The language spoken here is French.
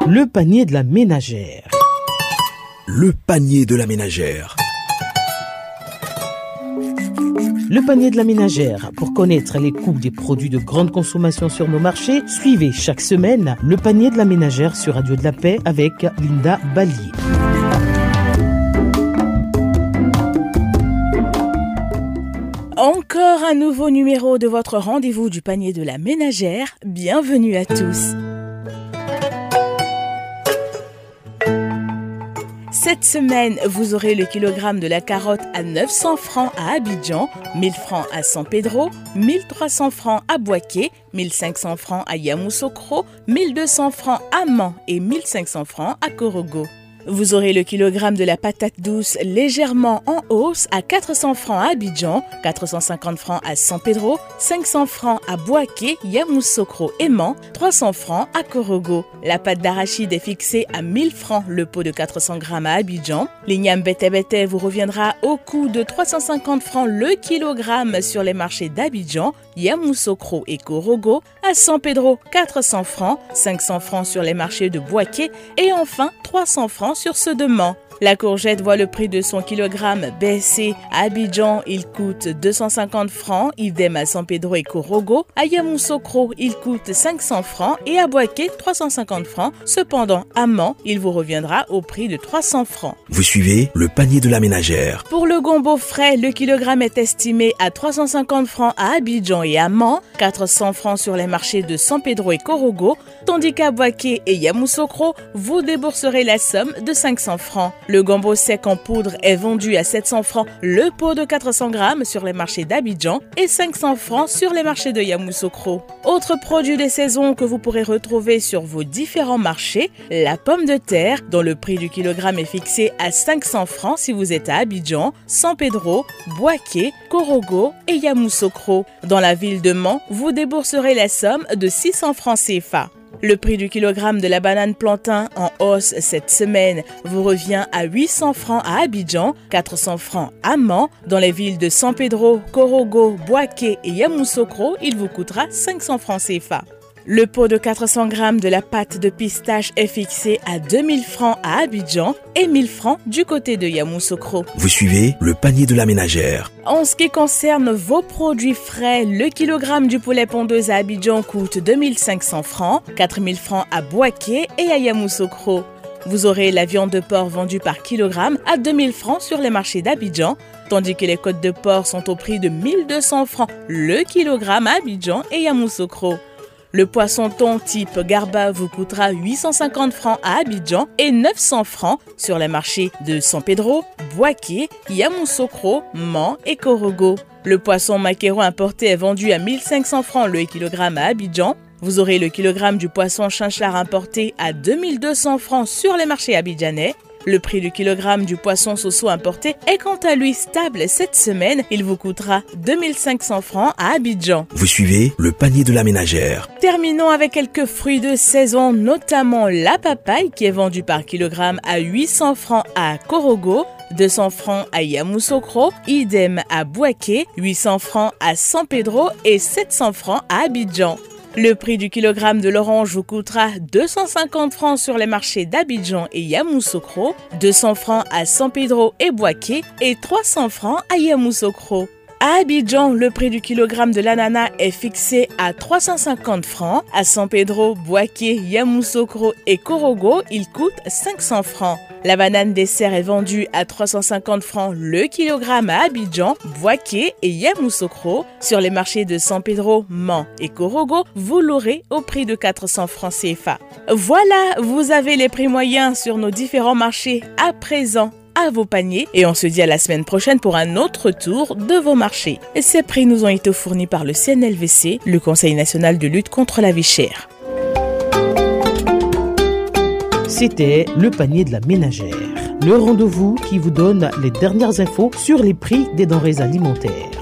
Le panier de la ménagère. Le panier de la ménagère. Le panier de la ménagère. Pour connaître les coûts des produits de grande consommation sur nos marchés, suivez chaque semaine le panier de la ménagère sur Radio de la Paix avec Linda Ballier. Encore un nouveau numéro de votre rendez-vous du panier de la ménagère. Bienvenue à tous. Cette semaine, vous aurez le kilogramme de la carotte à 900 francs à Abidjan, 1000 francs à San Pedro, 1300 francs à Boaké, 1500 francs à Yamoussoukro, 1200 francs à Man et 1500 francs à Korogo. Vous aurez le kilogramme de la patate douce légèrement en hausse à 400 francs à Abidjan, 450 francs à San Pedro, 500 francs à Boaké, Yamoussoukro et Man, 300 francs à Korogo. La pâte d'arachide est fixée à 1000 francs le pot de 400 grammes à Abidjan. L'igname bété vous reviendra au coût de 350 francs le kilogramme sur les marchés d'Abidjan, Yamoussoukro et Korogo. À San Pedro, 400 francs, 500 francs sur les marchés de Boaké et enfin 300 francs sur ceux de Man. La courgette voit le prix de son kilogramme baisser. À Abidjan, il coûte 250 francs, idem à San Pedro et Korogo. À Yamoussoukro, il coûte 500 francs et à Boaké, 350 francs. Cependant, à Man, il vous reviendra au prix de 300 francs. Vous suivez le panier de la ménagère. Pour le gombo frais, le kilogramme est estimé à 350 francs à Abidjan et à Man, 400 francs sur les marchés de San Pedro et Korogo, tandis qu'à Boaké et Yamoussoukro, vous débourserez la somme de 500 francs. Le gombo sec en poudre est vendu à 700 francs le pot de 400 grammes sur les marchés d'Abidjan et 500 francs sur les marchés de Yamoussoukro. Autre produit de saison que vous pourrez retrouver sur vos différents marchés, la pomme de terre, dont le prix du kilogramme est fixé à 500 francs si vous êtes à Abidjan, San Pedro, Boaké, Korogo et Yamoussoukro. Dans la ville de Man, vous débourserez la somme de 600 francs CFA. Le prix du kilogramme de la banane plantain en hausse cette semaine vous revient à 800 francs à Abidjan, 400 francs à Man. Dans les villes de San Pedro, Korogo, Boaké et Yamoussoukro, il vous coûtera 500 francs CFA. Le pot de 400 grammes de la pâte de pistache est fixé à 2000 francs à Abidjan et 1000 francs du côté de Yamoussoukro. Vous suivez le panier de la ménagère. En ce qui concerne vos produits frais, le kilogramme du poulet pondeuse à Abidjan coûte 2500 francs, 4000 francs à Boaké et à Yamoussoukro. Vous aurez la viande de porc vendue par kilogramme à 2000 francs sur les marchés d'Abidjan, tandis que les côtes de porc sont au prix de 1200 francs le kilogramme à Abidjan et Yamoussoukro. Le poisson thon type garba vous coûtera 850 francs à Abidjan et 900 francs sur les marchés de San Pedro, Boaké, Yamoussoukro, Man et Korogo. Le poisson maquereau importé est vendu à 1500 francs le kilogramme à Abidjan. Vous aurez le kilogramme du poisson chinchard importé à 2200 francs sur les marchés abidjanais. Le prix du kilogramme du poisson soso importé est quant à lui stable cette semaine. Il vous coûtera 2500 francs à Abidjan. Vous suivez le panier de la ménagère. Terminons avec quelques fruits de saison, notamment la papaye qui est vendue par kilogramme à 800 francs à Korogo, 200 francs à Yamoussoukro, idem à Boaké, 800 francs à San Pedro et 700 francs à Abidjan. Le prix du kilogramme de l'orange vous coûtera 250 francs sur les marchés d'Abidjan et Yamoussoukro, 200 francs à San Pedro et Boaké et 300 francs à Yamoussoukro. À Abidjan, le prix du kilogramme de l'ananas est fixé à 350 francs. À San Pedro, Boaké, Yamoussoukro et Korogo, il coûte 500 francs. La banane dessert est vendue à 350 francs le kilogramme à Abidjan, Boaké et Yamoussoukro. Sur les marchés de San Pedro, Man et Korogo, vous l'aurez au prix de 400 francs CFA. Voilà, vous avez les prix moyens sur nos différents marchés à présent. À vos paniers et on se dit à la semaine prochaine pour un autre tour de vos marchés. Et ces prix nous ont été fournis par le CNLVC, le Conseil national de lutte contre la vie chère. C'était le panier de la ménagère, le rendez-vous qui vous donne les dernières infos sur les prix des denrées alimentaires.